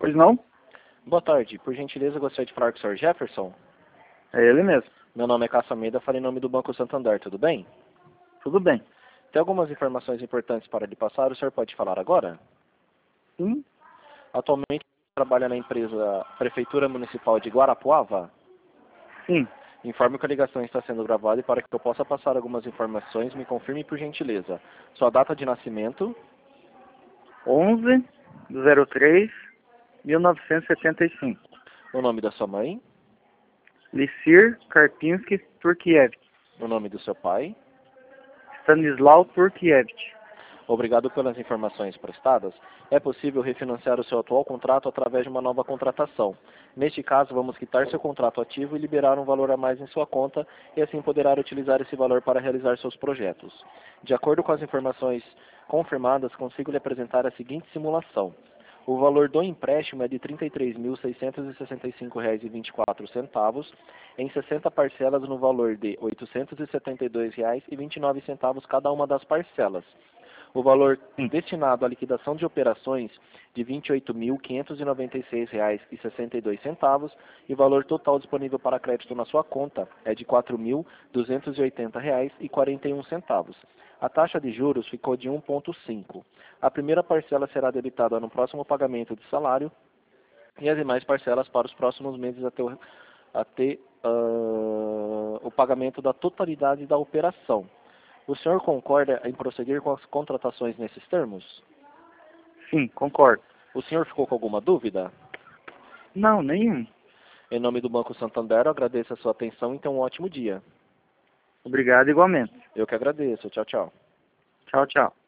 Pois não? Boa tarde. Por gentileza, gostaria de falar com o Sr. Jefferson. É ele mesmo. Meu nome é Cássio Almeida, falei em nome do Banco Santander, tudo bem? Tudo bem. Tem algumas informações importantes para lhe passar, o senhor pode falar agora? Sim? Atualmente trabalha na empresa Prefeitura Municipal de Guarapuava? Sim. Informe que a ligação está sendo gravada e para que eu possa passar algumas informações, me confirme por gentileza. Sua data de nascimento, 11/03/1975. o nome da sua mãe, Licir Karpinski Turkievich. o nome do seu pai. Stanislau Turkievich. Obrigado pelas informações prestadas. É possível refinanciar o seu atual contrato através de uma nova contratação. Neste caso, vamos quitar seu contrato ativo e liberar um valor a mais em sua conta e assim poderá utilizar esse valor para realizar seus projetos. De acordo com as informações confirmadas, consigo lhe apresentar a seguinte simulação. O valor do empréstimo é de R$ 33.665,24 em 60 parcelas no valor de R$ 872,29 cada uma das parcelas. O valor destinado à liquidação de operações de R$ 28.596,62 e o valor total disponível para crédito na sua conta é de R$ 4.280,41. A taxa de juros ficou de 1,5. A primeira parcela será debitada no próximo pagamento de salário e as demais parcelas para os próximos meses até o pagamento da totalidade da operação. O senhor concorda em prosseguir com as contratações nesses termos? Sim, concordo. O senhor ficou com alguma dúvida? Não, nenhum. Em nome do Banco Santander, eu agradeço a sua atenção e tenha um ótimo dia. Obrigado igualmente. Eu que agradeço. Tchau, tchau. Tchau, tchau.